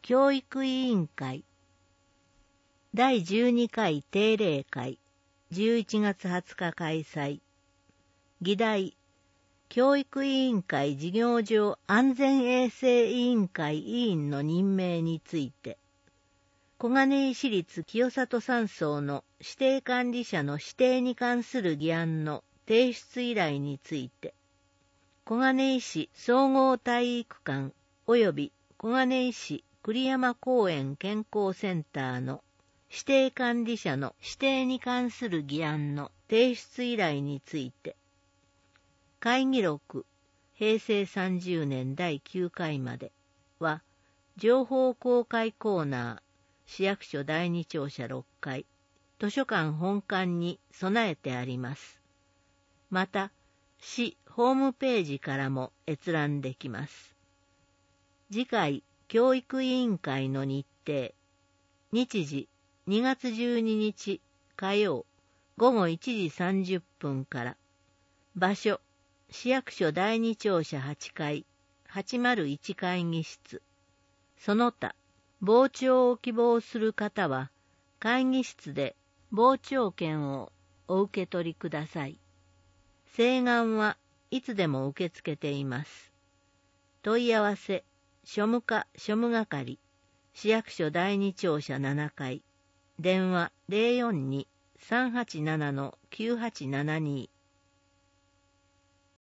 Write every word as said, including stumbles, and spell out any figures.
教育委員会だいじゅうにかい定例会じゅういちがつはつか開催。議題、教育委員会事業上安全衛生委員会委員の任命について、小金井市立清里山荘の指定管理者の指定に関する議案の提出依頼について、小金井市総合体育館及び小金井市栗山公園健康センターの指定管理者の指定に関する議案の提出依頼について、会議録へいせいさんじゅうねんだいきゅうかいまでは、情報公開コーナー、市役所だいに庁舎ろっかい、図書館本館に備えてあります。また、市ホームページからも閲覧できます。次回、教育委員会の日程、日時にがつじゅうににち火曜ごごいちじさんじゅっぷんから、場所、市役所だいに庁舎はちかいはちまるいち会議室、その他、傍聴を希望する方は、会議室で傍聴券をお受け取りください。請願はいつでも受け付けています。問い合わせ、庶務課庶務係、市役所だいに庁舎ななかい、電話 ゼロよんに さんはちなな きゅうはちななに